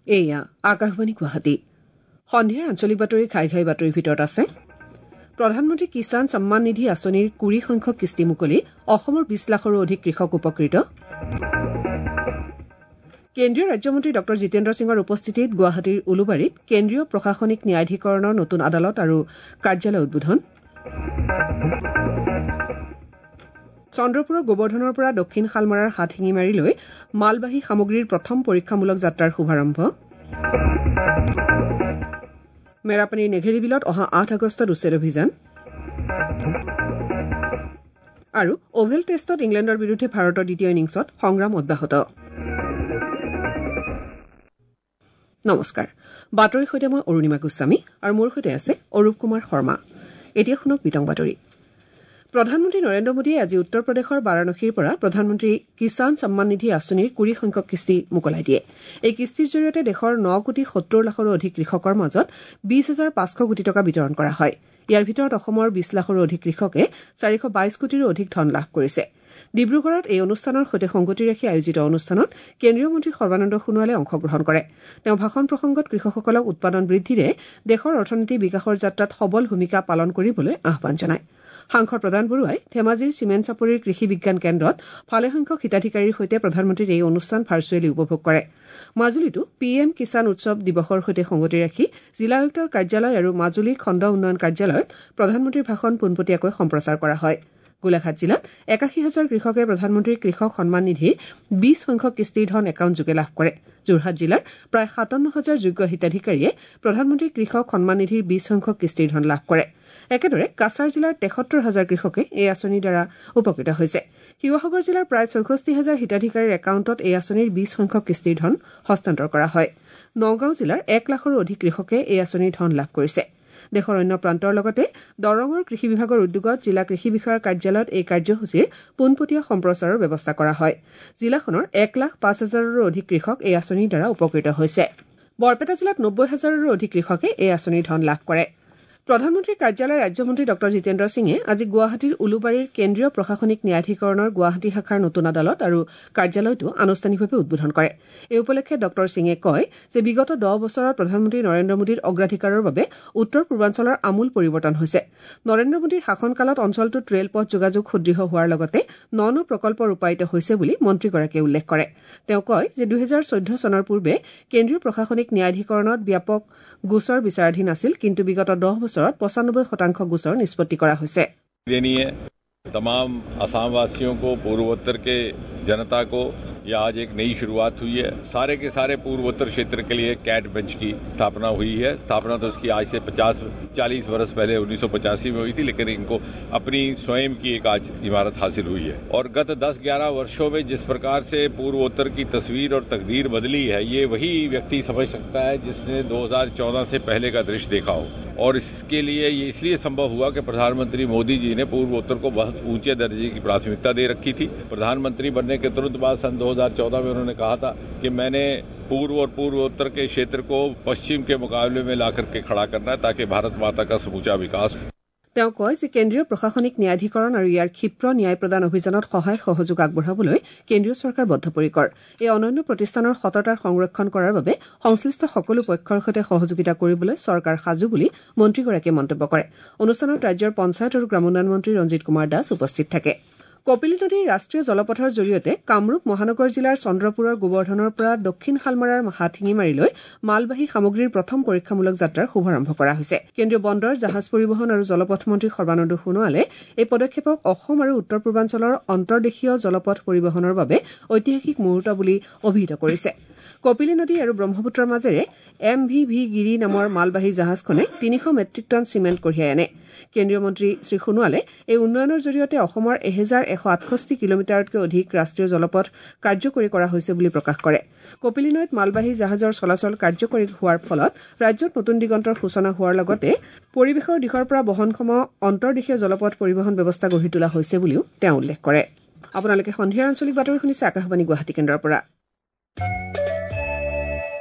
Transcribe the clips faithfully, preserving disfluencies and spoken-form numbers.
এয়া আকাশবাণী গুৱাহাটী সন্ধিয়াৰ আঞ্চলিক বাতৰি ঘাই ঘাই বাতৰিৰ ভিতৰত আছে প্ৰধানমন্ত্ৰী কিষাণ সন্মান নিধি আঁচনিৰ কুৰি সংখ্যক কিস্তি মুকলি অসমৰ বিশ লাখৰো অধিক কৃষক উপকৃত কেন্দ্ৰীয় ৰাজ্যমন্ত্ৰী ড জিতেন্দ্ৰ সিঙৰ উপস্থিতিত গুৱাহাটীৰ উলুবাৰীত কেন্দ্ৰীয় প্ৰশাসনিক ন্যায়াধিকৰণৰ নতুন আদালত আৰু কাৰ্যালয় উদ্বোধন চন্দ্ৰপুৰৰ গোবৰ্ধনৰ পৰা দক্ষিণ শালমৰাৰ হাতশিঙিমাৰীলৈ মালবাহী সামগ্ৰীৰ প্ৰথম পৰীক্ষামূলক যাত্ৰাৰ শুভাৰম্ভ মেৰাপানীৰ নেঘেৰী বিলত অহা আঠ আগষ্টত উচ্ছেদ অভিযান আৰু অভেল টেষ্টত ইংলেণ্ডৰ বিৰুদ্ধে ভাৰতৰ দ্বিতীয় ইনিংছত সংগ্ৰাম অব্যাহত নমস্কাৰ বাতৰিৰ সৈতে মই অৰুণিমা গোস্বামী আৰু মোৰ সৈতে আছে অৰূপ কুমাৰ শৰ্মা এতিয়া শুনক বিতং বাতৰি প্ৰধানমন্ত্ৰী নৰেন্দ্ৰ মোদীয়ে আজি উত্তৰ প্ৰদেশৰ বাৰাণসীৰ পৰা প্ৰধানমন্ত্ৰী কিষাণ সন্মান নিধি আঁচনিৰ কুৰি সংখ্যক কিস্তি মুকলাই দিয়ে এই কিস্তিৰ জৰিয়তে দেশৰ ন কোটি সত্তৰ লাখৰো অধিক কৃষকৰ মাজত বিশ হাজাৰ পাঁচশ কোটি টকা বিতৰণ কৰা হয় ইয়াৰ ভিতৰত অসমৰ বিশ লাখৰো অধিক কৃষকে চাৰিশ বাইশ কোটিৰো অধিক ধন লাভ কৰিছে ডিব্ৰুগড়ত এই অনুষ্ঠানৰ সৈতে সংগতি ৰাখি আয়োজিত অনুষ্ঠানত কেন্দ্ৰীয় মন্ত্ৰী সৰ্বানন্দ সোণোৱালে অংশগ্ৰহণ কৰে তেওঁ ভাষণ প্ৰসংগত কৃষকসকলক উৎপাদন বৃদ্ধিৰে দেশৰ অৰ্থনীতি বিকাশৰ যাত্ৰাত সবল ভূমিকা পালন কৰিবলৈ আহ্বান জনায় সাংসদ প্ৰদান বৰুৱাই ধেমাজিৰ চিমেণ্ট চাপৰিৰ কৃষি বিজ্ঞান কেন্দ্ৰত ভালেসংখ্যক হিতাধিকাৰীৰ সৈতে প্ৰধানমন্ত্ৰীৰ এই অনুষ্ঠান ভাৰ্চুৱেলি উপভোগ কৰে মাজুলীতো পি এম কিষাণ উৎসৱ দিৱসৰ সৈতে সংগতি ৰাখি জিলা আয়ুক্তৰ কাৰ্যালয় আৰু মাজুলী খণ্ড উন্নয়ন কাৰ্যালয়ত প্ৰধানমন্ত্ৰীৰ ভাষণ পোনপটীয়াকৈ সম্প্ৰচাৰ কৰা হয় গোলাঘাট জিলাত একাশী হাজাৰ কৃষকে প্ৰধানমন্ত্ৰীৰ কৃষক সন্মান নিধিৰ বিশ সংখ্যক কিস্তিৰ ধন একাউণ্টযোগে লাভ কৰে যোৰহাট জিলাৰ প্ৰায় সাতাৱন্ন হাজাৰ যোগ্য হিতাধিকাৰীয়ে প্ৰধানমন্ত্ৰী কৃষক সন্মান নিধিৰ বিশ সংখ্যক কিস্তিৰ ধন লাভ কৰে একেদৰে কাছাৰ জিলাৰ তেসত্তৰ হাজাৰ কৃষকে এই আঁচনিৰ দ্বাৰা উপকৃত হৈছে শিৱসাগৰ জিলাৰ প্ৰায় চৌষষ্ঠি হাজাৰ হিতাধিকাৰীৰ একাউণ্টত এই আঁচনিৰ বিশ সংখ্যক কিস্তিৰ ধন হস্তান্তৰ কৰা হয় নগাঁও জিলাৰ এক লাখৰো অধিক কৃষকে এই আঁচনিৰ ধন লাভ কৰিছে দেশৰ অন্য প্ৰান্তৰ লগতে দৰঙৰ কৃষি বিভাগৰ উদ্যোগত জিলা কৃষি বিষয়াৰ কাৰ্যালয়ত এই কাৰ্যসূচীৰ পোনপটীয়া সম্প্ৰচাৰৰ ব্যৱস্থা কৰা হয় জিলাখনৰ এক লাখ পাঁচ হাজাৰৰো অধিক কৃষক এই আঁচনিৰ দ্বাৰা উপকৃত হৈছে বৰপেটা জিলাত নব্বৈ হাজাৰৰো অধিক কৃষকে এই আঁচনিৰ ধন লাভ কৰে প্ৰধানমন্ত্ৰীৰ কাৰ্যালয়ৰ ৰাজ্যমন্ত্ৰী ড জিতেন্দ্ৰ সিঙে আজি গুৱাহাটীৰ উলুবাৰীৰ কেন্দ্ৰীয় প্ৰশাসনিক ন্যায়াধিকৰণৰ গুৱাহাটী শাখাৰ নতুন আদালত আৰু কাৰ্যালয়টো আনুষ্ঠানিকভাৱে উদ্বোধন কৰে এই উপলক্ষে ড সিঙে কয় যে বিগত দহ বছৰত প্ৰধানমন্ত্ৰী নৰেন্দ্ৰ মোদীৰ অগ্ৰাধিকাৰৰ বাবে উত্তৰ পূৰ্বাঞ্চলৰ আমূল পৰিৱৰ্তন হৈছে নৰেন্দ্ৰ মোদীৰ শাসনকালত অঞ্চলটোত ৰেলপথ যোগাযোগ সুদৃঢ় হোৱাৰ লগতে ন ন প্ৰকল্প ৰূপায়িত হৈছে বুলি মন্ত্ৰীগৰাকীয়ে উল্লেখ কৰে তেওঁ কয় যে দুহেজাৰ চৈধ্য চনৰ পূৰ্বে কেন্দ্ৰীয় প্ৰশাসনিক ন্যায়াধিকৰণত ব্যাপক গোচৰ বিচাৰাধীন আছিল কিন্তু বিগত দহ বছৰত পঁচানব্বৈ শতাংশ গোচৰ নিষ্পত্তি কৰা হৈছে तमाम असम वासियों को पूर्वोत्तर के जनता को यह आज एक नई शुरुआत हुई है सारे के सारे पूर्वोत्तर क्षेत्र के लिए कैट बेंच की स्थापना हुई है स्थापना तो उसकी आज से पचास चालीस वर्ष पहले उन्नीस सौ पचासी में हुई थी लेकिन इनको अपनी स्वयं की एक आज इमारत हासिल हुई है और गत दस ग्यारह वर्षों में जिस प्रकार से पूर्वोत्तर की तस्वीर और तकदीर बदली है ये वही व्यक्ति समझ सकता है जिसने दो हजार चौदह से पहले का दृश्य देखा हो और इसके लिए ये इसलिए संभव हुआ कि प्रधानमंत्री मोदी जी ने पूर्वोत्तर को बहुत ऊंचे दर्जे की प्राथमिकता दे रखी थी प्रधानमंत्री बनने के तुरंत बाद सन दो हजार चौदह में उन्होंने कहा था कि मैंने पूर्व और पूर्वोत्तर के क्षेत्र को पश्चिम के मुकाबले में ला करके खड़ा करना है ताकि भारत माता का समूचा विकास हो তেওঁ কয় যে কেন্দ্ৰীয় প্ৰশাসনিক ন্যায়াধিকৰণ আৰু ইয়াৰ ক্ষীপ্ৰ ন্যায় প্ৰদান অভিযানত সহায় সহযোগ আগবঢ়াবলৈ কেন্দ্ৰীয় চৰকাৰ বদ্ধপৰিকৰ এই অনন্য প্ৰতিষ্ঠানৰ সততাৰ সংৰক্ষণ কৰাৰ বাবে সংশ্লিষ্ট সকলো পক্ষৰ সৈতে সহযোগিতা কৰিবলৈ চৰকাৰ সাজু বুলি মন্ত্ৰীগৰাকীয়ে মন্তব্য কৰে অনুষ্ঠানত ৰাজ্যৰ পঞ্চায়ত আৰু গ্ৰামোন্নয়ন মন্ত্ৰী ৰঞ্জিত কুমাৰ দাস উপস্থিত থাকে কপিলী নদীৰ ৰাষ্ট্ৰীয় জলপথৰ জৰিয়তে কামৰূপ মহানগৰ জিলাৰ চন্দ্ৰপুৰৰ গোবৰ্ধনৰ পৰা দক্ষিণ শালমৰাৰ হাতশিঙিমাৰীলৈ মালবাহী সামগ্ৰীৰ প্ৰথম পৰীক্ষামূলক যাত্ৰাৰ শুভাৰম্ভ কৰা হৈছে কেন্দ্ৰীয় বন্দৰ জাহাজ পৰিবহণ আৰু জলপথ মন্ত্ৰী সৰ্বানন্দ সোণোৱালে এই পদক্ষেপক অসম আৰু উত্তৰ পূৰ্বাঞ্চলৰ অন্তৰ্দেশীয় জলপথ পৰিবহণৰ বাবে ঐতিহাসিক মুহূৰ্ত বুলি অভিহিত কৰিছে কপিলী নদী আৰু ব্ৰহ্মপুত্ৰৰ মাজেৰে এম ভি ভি গিৰি নামৰ মালবাহী জাহাজখনে তিনিশ মেট্ৰিক টন চিমেণ্ট কঢ়িয়াই আনে কেন্দ্ৰীয় মন্ত্ৰী শ্ৰী সোণোৱালে এই উন্নয়নৰ জৰিয়তে অসমৰ এহেজাৰ এশ আঠষষ্ঠি কিলোমিটাৰতকৈ অধিক ৰাষ্ট্ৰীয় জলপথ কাৰ্যকৰী কৰা হৈছে বুলি প্ৰকাশ কৰে কপিলী নৈত মালবাহী জাহাজৰ চলাচল কাৰ্যকৰী হোৱাৰ ফলত ৰাজ্যত নতুন দিগন্তৰ সূচনা হোৱাৰ লগতে পৰিৱেশৰ দিশৰ পৰা বহনক্ষম অন্তৰ্দেশীয় জলপথ পৰিবহণ ব্যৱস্থা গঢ়ি তোলা হৈছে বুলিও তেওঁ উল্লেখ কৰে আপোনালোকে সন্ধিয়াৰ আঞ্চলিক বাতৰি শুনিছে আকাশবাণী গুৱাহাটী কেন্দ্ৰৰ পৰা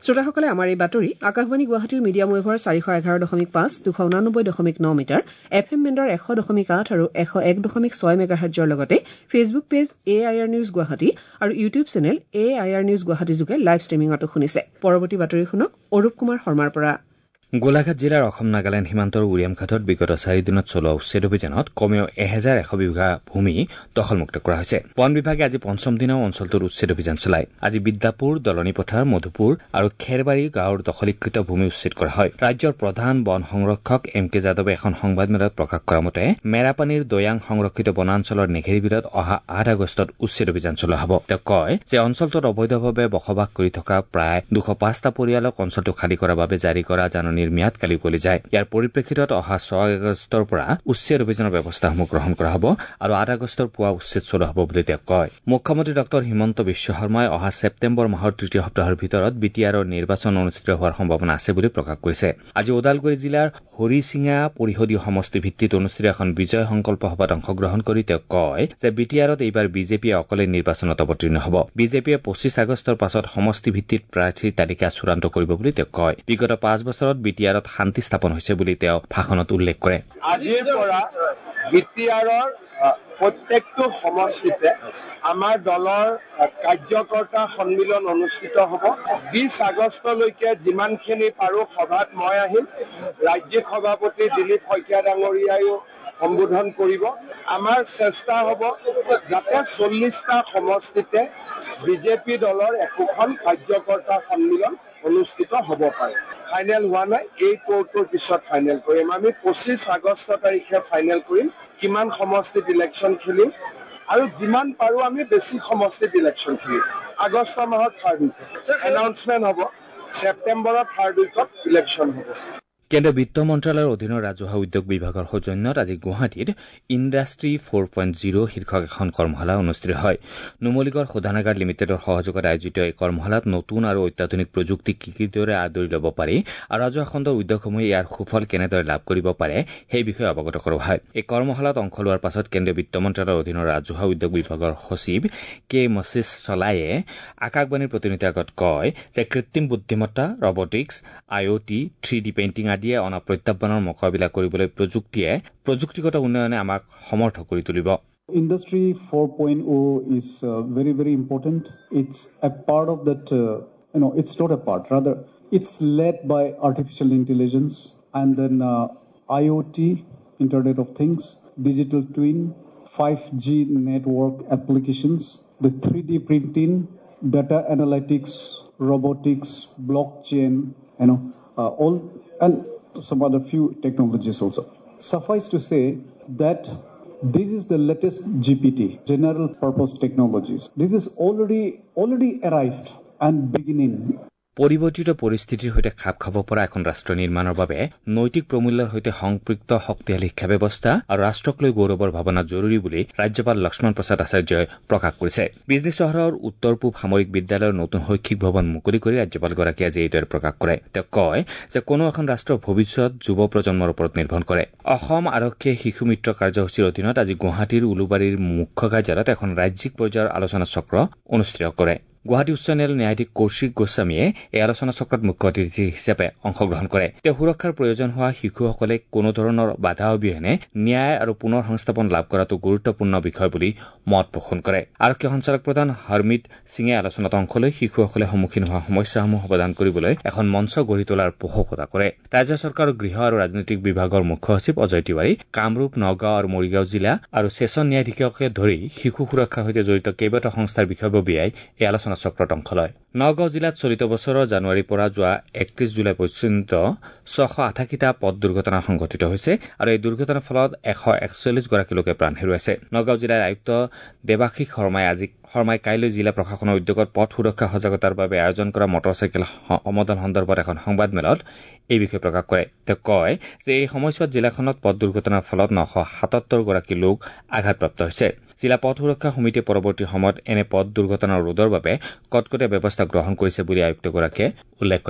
শ্ৰোতাসকলে আমাৰ এই বাতৰি আকাশবাণী গুৱাহাটীৰ মিডিয়াম ৱেভৰ চাৰিশ এঘাৰ দশমিক পাঁচ দুশ ঊনানব্বৈ দশমিক ন মিটাৰ এফ এম বেণ্ডৰ এশ দশমিক আঠ আৰু এশ এক দশমিক ছয় মেগাহাৰ্জৰ লগতে Facebook page A I R news Guwahati আৰু YouTube channel A I R news Guwahati যোগে লাইভ ষ্ট্ৰিমিঙতো শুনিছে। পৰৱৰ্তী বাতৰি শুনক অৰূপ কুমাৰ শৰ্মাৰ পৰা। গোলাঘাট জিলাৰ অসম নাগালেণ্ড সীমান্তৰ উৰিয়ামঘাটত বিগত চাৰিদিনত চলোৱা উচ্ছেদ অভিযানত কমেও এহেজাৰ এশ বিঘা ভূমি দখলমুক্ত কৰা হৈছে। বন বিভাগে আজি পঞ্চম দিনাও অঞ্চলটোত উচ্ছেদ অভিযান চলায়। আজি বিদ্যাপুৰ, দলনিপথাৰ, মধুপুৰ আৰু খেৰবাৰী গাঁৱৰ দখলীকৃত ভূমি উচ্ছেদ কৰা হয়। ৰাজ্যৰ প্ৰধান বন সংৰক্ষক এম কে যাদৱে এখন সংবাদমেলত প্ৰকাশ কৰা মতে মেৰাপানীৰ দৈয়াং সংৰক্ষিত বনাঞ্চলৰ নেঘেৰিবিলত অহা আঠ আগষ্টত উচ্ছেদ অভিযান চলোৱা হ'ব। তেওঁ কয় যে অঞ্চলটোত অবৈধভাৱে বসবাস কৰি থকা প্ৰায় দুশ পাঁচটা পৰিয়ালক অঞ্চলটো খালী কৰাৰ বাবে জাৰি কৰা জাননী ম্যাদ কালি উকলি যায়। ইয়াৰ পৰিপ্ৰেক্ষিতত অহা ছয় আগষ্টৰ পৰা উচ্ছেদ অভিযানৰ ব্যৱস্থাসমূহ গ্ৰহণ কৰা হ'ব আৰু আঠ আগষ্টৰ পুৱা উচ্ছেদ চলোৱা হ'ব বুলি তেওঁ কয়। মুখ্যমন্ত্ৰী ডঃ হিমন্ত বিশ্ব শৰ্মাই অহা ছেপ্টেম্বৰ মাহৰ তৃতীয় সপ্তাহৰ ভিতৰত বি টি আৰৰ নিৰ্বাচন অনুষ্ঠিত হোৱাৰ সম্ভাৱনা আছে বুলি প্ৰকাশ কৰিছে। আজি ওদালগুৰি জিলাৰ হৰিচিঙা পৰিষদীয় সমষ্টি ভিত্তিত অনুষ্ঠিত এখন বিজয় সংকল্প সভাত অংশগ্ৰহণ কৰি তেওঁ কয় যে বি টি আৰত এইবাৰ বিজেপিয়ে অকলে নিৰ্বাচনত অৱতীৰ্ণ হ'ব। বিজেপিয়ে পঁচিছ আগষ্টৰ পাছত সমষ্টি ভিত্তিত প্ৰাৰ্থীৰ তালিকা চূড়ান্ত কৰিব বুলি তেওঁ কয়। বিগত পাঁচ বছৰত বি টি আৰত শান্তি স্থাপন হৈছে বুলি তেওঁ ভাষণত উল্লেখ কৰে। আজিৰ পৰা বি টি আৰৰ প্ৰত্যেকটো সমষ্টিতে আমাৰ দলৰ কাৰ্যকৰ্তা সন্মিলন অনুষ্ঠিত হ'ব। বিশ আগষ্টলৈকে যিমানখিনি পাৰোঁ সভাত মই আহিম। ৰাজ্যিক সভাপতি দিলীপ শইকীয়া ডাঙৰীয়াইও সম্বোধন কৰিব। আমাৰ চেষ্টা হ'ব যাতে চল্লিশটা সমষ্টিতে বিজেপি দলৰ একোখন কাৰ্যকৰ্তা সন্মিলন অনুষ্ঠিত হ'ব পাৰে। ফাইনেল হোৱা নাই, এই কোৰ্টৰ পিছত ফাইনেল কৰিম। আমি পঁচিছ আগষ্ট তাৰিখে ফাইনেল কৰিম কিমান সমষ্টিত ইলেকশ্যন খেলিম আৰু যিমান পাৰোঁ আমি বেছি সমষ্টিত ইলেকশ্যন খেলিম। আগষ্ট মাহত থাৰ্ড উইকত এনাউন্সমেণ্ট হ'ব, ছেপ্টেম্বৰৰ থাৰ্ড উইকত ইলেকশ্যন হ'ব। কেন্দ্ৰীয় বিত্ত মন্ত্ৰালয়ৰ অধীনৰ ৰাজহুৱা উদ্যোগ বিভাগৰ সৌজন্যত আজি গুৱাহাটীত ইণ্ডাষ্ট্ৰী ফ'ৰ পইণ্ট জিৰ' শীৰ্ষক এখন কৰ্মশালা অনুষ্ঠিত হয়। নুমলীগড় শোধনাগাৰ লিমিটেডৰ সহযোগত আয়োজিত এই কৰ্মশালাত নতুন আৰু অত্যাধুনিক প্ৰযুক্তি কি কিদৰে আদৰি ল'ব পাৰি আৰু ৰাজহুৱা খণ্ডৰ উদ্যোগসমূহে ইয়াৰ সুফল কেনেদৰে লাভ কৰিব পাৰে সেই বিষয়ে অৱগত কৰোৱা হয়। এই কৰ্মশালাত অংশ লোৱাৰ পাছত কেন্দ্ৰীয় বিত্ত মন্ত্ৰালয়ৰ অধীনৰ ৰাজহুৱা উদ্যোগ বিভাগৰ সচিব কে মছিছ চলায়ে আকাশবাণীৰ প্ৰতিনিধিৰ আগত কয় যে কৃত্ৰিম বুদ্ধিমত্তা, robotics, I O' T, three D painting দিয়ে অনা প্ৰত্যাহ্বানৰ মোকাবিলা কৰিবলৈ প্ৰযুক্তিয়ে প্ৰযুক্তিগত উন্নয়নে আমাক সমৰ্থ কৰি তুলিব। Industry four point oh is uh, very, very important. It's a part of that, uh, you know, it's not a part, rather it's led by artificial intelligence and then uh, I O T, Internet of Things, digital twin, five G network applications, the three D printing, data analytics, robotics, blockchain, you know, uh, all and some other few technologies also. Suffice to say that this is the latest G P T, general purpose technologies. This is already already arrived and beginning. পৰিৱৰ্তিত পৰিস্থিতিৰ সৈতে খাপ খাব পৰা এখন ৰাষ্ট্ৰ নিৰ্মাণৰ বাবে নৈতিক প্ৰমূল্যৰ সৈতে সম্পৃক্ত শক্তিশালী শিক্ষা ব্যৱস্থা আৰু ৰাষ্ট্ৰক লৈ গৌৰৱৰ ভাৱনা জৰুৰী বুলি ৰাজ্যপাল লক্ষ্মণ প্ৰসাদ আচাৰ্যই প্ৰকাশ কৰিছে। বিজনী চহৰৰ উত্তৰ পূব সামৰিক বিদ্যালয়ৰ নতুন শৈক্ষিক ভৱন মুকলি কৰি ৰাজ্যপালগৰাকীয়ে আজি এইদৰে প্ৰকাশ কৰে। তেওঁ কয় যে কোনো এখন ৰাষ্ট্ৰৰ ভৱিষ্যত যুৱ প্ৰজন্মৰ ওপৰত নিৰ্ভৰ কৰে। অসম আৰক্ষীয়ে শিশু মিত্ৰ কাৰ্যসূচীৰ অধীনত আজি গুৱাহাটীৰ উলুবাৰীৰ মুখ্য কাৰ্যালয়ত এখন ৰাজ্যিক পৰ্যায়ৰ আলোচনা চক্ৰ অনুষ্ঠিত কৰে। গুৱাহাটী উচ্চ ন্যায়ালয়ৰ ন্যায়াধীশ কৌশিক গোস্বামীয়ে এই আলোচনা চক্ৰত মুখ্য অতিথি হিচাপে অংশগ্ৰহণ কৰে। তেওঁ সুৰক্ষাৰ প্ৰয়োজন হোৱা শিশুসকলে কোনো ধৰণৰ বাধা অবিহনে ন্যায় আৰু পুনৰ সংস্থাপন লাভ কৰাটো গুৰুত্বপূৰ্ণ বিষয় বুলি মত পোষণ কৰে। আৰক্ষী সঞ্চালক প্ৰধান হৰমিত সিঙে আলোচনাত অংশ লৈ শিশুসকলে সন্মুখীন হোৱা সমস্যাসমূহ সমাধান কৰিবলৈ এখন মঞ্চ গঢ়ি তোলাৰ পোষকতা কৰে। ৰাজ্য চৰকাৰৰ গৃহ আৰু ৰাজনৈতিক বিভাগৰ মুখ্য সচিব অজয় তিৱাৰী, কামৰূপ, নগাঁও আৰু মৰিগাঁও জিলা আৰু ছেছন ন্যায়াধীশকে ধৰি শিশু সুৰক্ষাৰ সৈতে জড়িত কেইবাটাও সংস্থাৰ বিষয়ববীয়াই এই আলোচনা চক্ৰত অংশ লয়। নগাঁও জিলাত চলিত বছৰৰ জানুৱাৰীৰ পৰা যোৱা একত্ৰিশ জুলাই পৰ্যন্ত ছশ আঠাশীটা পথ দুৰ্ঘটনা সংঘটিত হৈছে আৰু এই দুৰ্ঘটনাৰ ফলত এশ একচল্লিশ গৰাকী লোকে প্ৰাণ হেৰুৱাইছে। নগাঁও জিলাৰ আয়ুক্ত দেৱাশীষ শৰ্মাই আজি শৰ্মাই কাইলৈ জিলা প্ৰশাসনৰ উদ্যোগত পথ সুৰক্ষা সজাগতাৰ বাবে আয়োজন কৰা মটৰচাইকেল সমদল সন্দৰ্ভত এখন সংবাদমেলত এই বিষয়ে প্ৰকাশ কৰে। তেওঁ কয় যে এই সময়ছোৱাত জিলাখনত পথ দুৰ্ঘটনাৰ ফলত নশ সাতাত্তৰ গৰাকী লোক আঘাতপ্ৰাপ্ত হৈছে। জিলা পথ সুৰক্ষা সমিতিয়ে পৰৱৰ্তী সময়ত এনে পথ দুৰ্ঘটনা ৰোধৰ বাবে কটকটীয়া ব্যৱস্থা গ্ৰহণ কৰিছে বুলি আয়ুক্তগৰাকীয়ে উল্লেখ কৰে।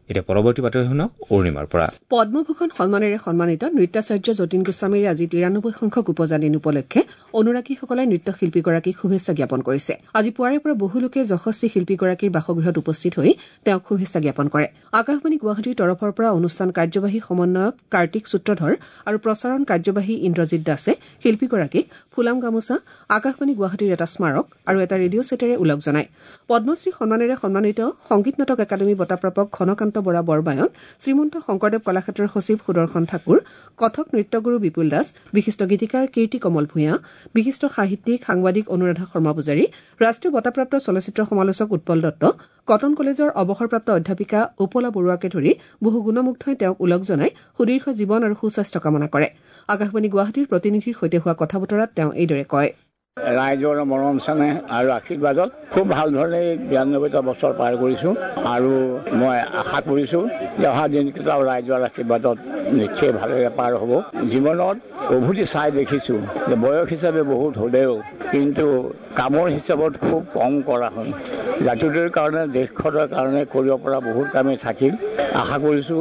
এতিয়া পৰৱৰ্তী বাতৰি শুনক অৰুণিমাৰ পৰা। পদ্মভূষণ সন্মানেৰে সন্মানিত নৃত্যাচাৰ্য যতীন গোস্বামীৰ আজি তিৰানব্বৈ সংখ্যক উপজা দিন উপলক্ষে অনুৰাগীসকলে নৃত্যশিল্পীগৰাকীক শুভেচ্ছা জ্ঞাপন কৰিছে। আজি পুৱাৰে পৰা বহু লোকে যশস্বী শিল্পীগৰাকীৰ বাসগৃহত উপস্থিত হৈ তেওঁক শুভেচ্ছা জ্ঞাপন কৰে। আকাশবাণী গুৱাহাটীৰ তৰফৰ পৰা অনুষ্ঠান কাৰ্যবাহী সমন্বয়ক কাৰ্তিক সূত্ৰধৰ আৰু প্ৰচাৰণ কাৰ্যবাহী ইন্দ্ৰজিৎ দাসে শিল্পীগৰাকীক ফুলাম গামোচা, আকাশবাণী গুৱাহাটীৰ এটা স্মাৰক আৰু এটা ৰেডিঅ' ছেটেৰে ওলগ জনায়। পদ্মশ্ৰী সন্মানেৰে সন্মানিত সংগীত নাটক একাডেমী বঁটাপ্ৰাপক ঘনকান্ত বৰা বৰবায়ন, শ্ৰীমন্ত শংকৰদেৱ কলাক্ষেত্ৰৰ সচিব সুদৰ্শন ঠাকুৰ, কথক নৃত্যগুৰু বিপুল দাস, বিশিষ্ট গীতিকাৰ কীৰ্তি কমল ভূঞা, বিশিষ্ট সাহিত্যিক সাংবাদিক অনুৰাধা শৰ্মা পূজাৰী, ৰাষ্ট্ৰীয় বঁটাপ্ৰাপ্ত চলচ্চিত্ৰ সমালোচক উৎপল দত্ত, কটন কলেজৰ অৱসৰপ্ৰাপ্ত অধ্যাপিকা উপলা বৰুৱাকে ধৰি বহু গুণমুগ্ধই তেওঁক ওলগ জনাই সুদীৰ্ঘ জীৱন আৰু সুস্বাস্থ্য কামনা কৰে। আকাশবাণী গুৱাহাটীৰ প্ৰতিনিধিৰ সৈতে হোৱা কথা বতৰাত তেওঁ এইদৰে কয়। ৰাইজৰ মৰম চেনেহ আৰু আশীৰ্বাদত খুব ভাল ধৰণে বিৰান্নব্বৈটা বছৰ পাৰ কৰিছোঁ আৰু মই আশা কৰিছোঁ যে অহা দিনকেইটাও ৰাইজৰ আশীৰ্বাদত নিশ্চয় ভালদৰে পাৰ হ'ব। জীৱনত উভতি চাই দেখিছোঁ যে বয়স হিচাপে বহুত হ'লেও কিন্তু কামৰ হিচাপত খুব কম কৰা হয়। জাতিটোৰ কাৰণে দেশখনৰ কাৰণে কৰিব পৰা বহুত কামেই থাকিল। আশা কৰিছোঁ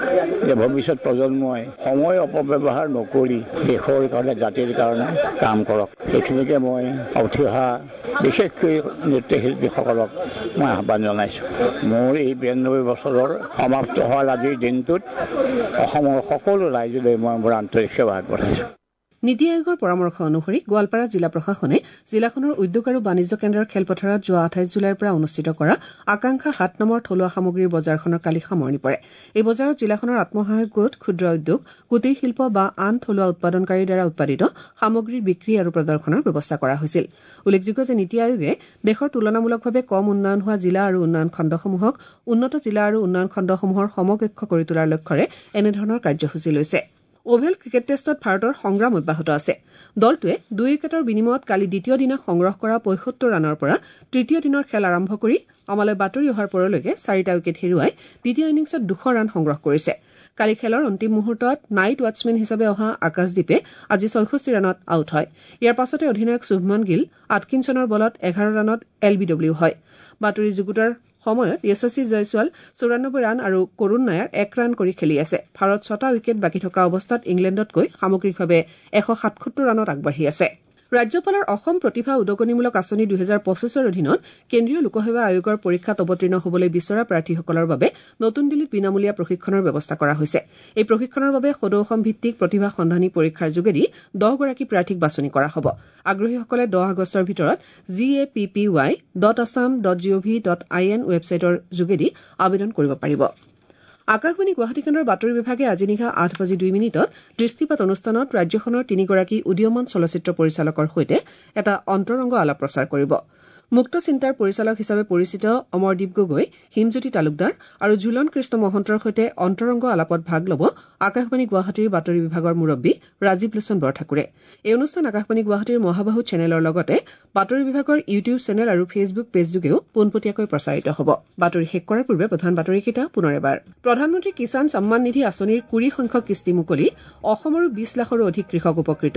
যে ভৱিষ্যত প্ৰজন্মই সময় অপব্যৱহাৰ নকৰি দেশৰ কাৰণে জাতিৰ কাৰণে কাম কৰক। সেইখিনিকে মই উঠি অহা বিশেষকৈ নৃত্যশিল্পীসকলক মই আহ্বান জনাইছোঁ। মোৰ এই বিৰান্নব্বৈ বছৰৰ সমাপ্ত হোৱাৰ আজিৰ দিনটোত অসমৰ সকলো ৰাইজলৈ মই মোৰ আন্তৰিক সেৱা আগবঢ়াইছোঁ। নীতি আয়োগৰ পৰামৰ্শ অনুসৰি গোৱালপাৰা জিলা প্ৰশাসনে জিলাখনৰ উদ্যোগ আৰু বাণিজ্য কেন্দ্ৰৰ খেলপথাৰত যোৱা আঠাইছ জুলাইৰ পৰা অনুষ্ঠিত কৰা আকাংক্ষা সাত নম্বৰ থলুৱা সামগ্ৰীৰ বজাৰখনৰ কালি সামৰণি পৰে। এই বজাৰত জিলাখনৰ আত্মসহায়ক গোট, ক্ষুদ্ৰ উদ্যোগ, কুটিৰ শিল্প বা আন থলুৱা উৎপাদনকাৰীৰ দ্বাৰা উৎপাদিত সামগ্ৰীৰ বিক্ৰী আৰু প্ৰদৰ্শনৰ ব্যৱস্থা কৰা হৈছিল। উল্লেখযোগ্য যে নীতি আয়োগে দেশৰ তুলনামূলকভাৱে কম উন্নয়ন হোৱা জিলা আৰু উন্নয়ন খণ্ডসমূহক উন্নত জিলা আৰু উন্নয়ন খণ্ডসমূহৰ সমকক্ষ কৰি তোলাৰ লক্ষ্যৰে এনেধৰণৰ কাৰ্যসূচী লৈছে। অভেল ক্ৰিকেট টেষ্টত ভাৰতৰ সংগ্ৰাম অব্যাহত আছে। দলটোৱে দুই উইকেটৰ বিনিময়ত কালি দ্বিতীয় দিনা সংগ্ৰহ কৰা পঁয়সত্তৰ ৰানৰ পৰা তৃতীয় দিনৰ খেল আৰম্ভ কৰি আমালৈ বাতৰি অহাৰ পৰলৈকে চাৰিটা উইকেট হেৰুৱাই দ্বিতীয় ইনিংছত দুশ ৰান সংগ্ৰহ কৰিছে। কালি খেলৰ অন্তিম মুহূৰ্তত নাইট ৱাটছমেন হিচাপে অহা আকাশদ্বীপে আজি ছয়ষষ্ঠি ৰানত আউট হয়। ইয়াৰ পাছতে অধিনায়ক শুভমন গিল আটকিনছনৰ বলত এঘাৰ ৰানত এল বি ডব্লিউ হয়। বাতৰি যুগুতৰ সময়ত য়শস্বী জয়ছোৱাল চৌৰান্নব্বৈ ৰান আৰু কৰুণ নায়াৰ এক ৰান কৰি খেলি আছে। ভাৰত ছটা উইকেট বাকী থকা অৱস্থাত ইংলেণ্ডতকৈ সামগ্ৰিকভাৱে এশ সাতসত্তৰ ৰানত আগবাঢ়ি আছে। ৰাজ্যপালৰ অসম প্ৰতিভা উদগনিমূলক আঁচনি দুহেজাৰ পঁচিছৰ অধীনত কেন্দ্ৰীয় লোকসেৱা আয়োগৰ পৰীক্ষাত অৱতীৰ্ণ হবলৈ বিচৰা প্ৰাৰ্থীসকলৰ বাবে নতুন দিল্লীত বিনামূলীয়া প্ৰশিক্ষণৰ ব্যৱস্থা কৰা হৈছে। এই প্ৰশিক্ষণৰ বাবে সদৌ অসম ভিত্তিক প্ৰতিভা সন্ধানী পৰীক্ষাৰ যোগেদি দহগৰাকী প্ৰাৰ্থীক বাছনি কৰা হ'ব। আগ্ৰহীসকলে দহ আগষ্টৰ ভিতৰত G A P P Y dot Assam dot G O' V dot I N ৱেবছাইটৰ যোগেদি আবেদন কৰিব পাৰিব। আকাশবাণী গুৱাহাটী কেন্দ্ৰৰ বাতৰি বিভাগে আজি নিশা আঠ বাজি দুই মিনিটত দৃষ্টিপাত অনুষ্ঠানত ৰাজ্যখনৰ তিনিগৰাকী উদীয়মান চলচ্চিত্ৰ পৰিচালকৰ সৈতে এটা অন্তৰংগ আলাপ প্ৰচাৰ কৰিব। মুক্ত চিন্তাৰ পৰিচালক হিচাপে পৰিচিত অমৰদীপ গগৈ, হিমজ্যোতি তালুকদাৰ আৰু ঝুলন কৃষ্ণ মহন্তৰ সৈতে অন্তৰংগ আলাপত ভাগ ল'ব আকাশবাণী গুৱাহাটীৰ বাতৰি বিভাগৰ মুৰব্বী ৰাজীৱ লোচন বৰঠাকুৰে। এই অনুষ্ঠান আকাশবাণী গুৱাহাটীৰ মহাবাহু চেনেলৰ লগতে বাতৰি বিভাগৰ ইউটিউব চেনেল আৰু ফেচবুক পেজযোগেও পোনপটীয়াকৈ প্ৰচাৰিত হ'ব। বাতৰি শেষ কৰাৰ পূৰ্বে প্ৰধান বাতৰিকেইটা পুনৰ এবাৰ। প্ৰধানমন্ত্ৰী কিষাণ সন্মান নিধি আঁচনিৰ কুৰি সংখ্যক কিস্তি মুকলি, অসমৰো বিশ লাখৰো অধিক কৃষক উপকৃত।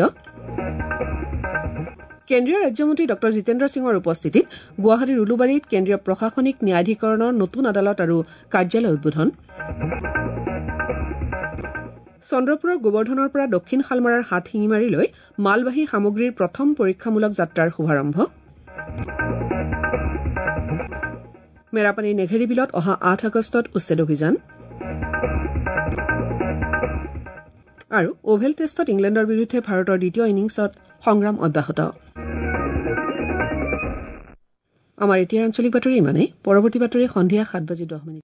কেন্দ্ৰীয় ৰাজ্যমন্ত্ৰী ডঃ জিতেন্দ্ৰ সিঙৰ উপস্থিতিত গুৱাহাটীৰ উলুবাৰীত কেন্দ্ৰীয় প্ৰশাসনিক ন্যায়াধিকৰণৰ নতুন আদালত আৰু কাৰ্যালয় উদ্বোধন। চন্দ্ৰপুৰৰ গোবৰ্ধনৰ পৰা দক্ষিণ শালমাৰাৰ হাত শিঙিমাৰীলৈ মালবাহী সামগ্ৰীৰ প্ৰথম পৰীক্ষামূলক যাত্ৰাৰ শুভাৰম্ভ। মেৰাপানীৰ নেঘেৰী বিলত অহা আঠ আগষ্টত উচ্ছেদ অভিযান। আৰু অভেল টেষ্টত ইংলেণ্ডৰ বিৰুদ্ধে ভাৰতৰ দ্বিতীয় ইনিংছত সংগ্ৰাম অব্যাহত। আমাৰ এতিয়াৰ আঞ্চলিক বাতৰি ইমানেই। পৰৱৰ্তী বাতৰি সন্ধিয়া সাত বাজি দহ মিনিট।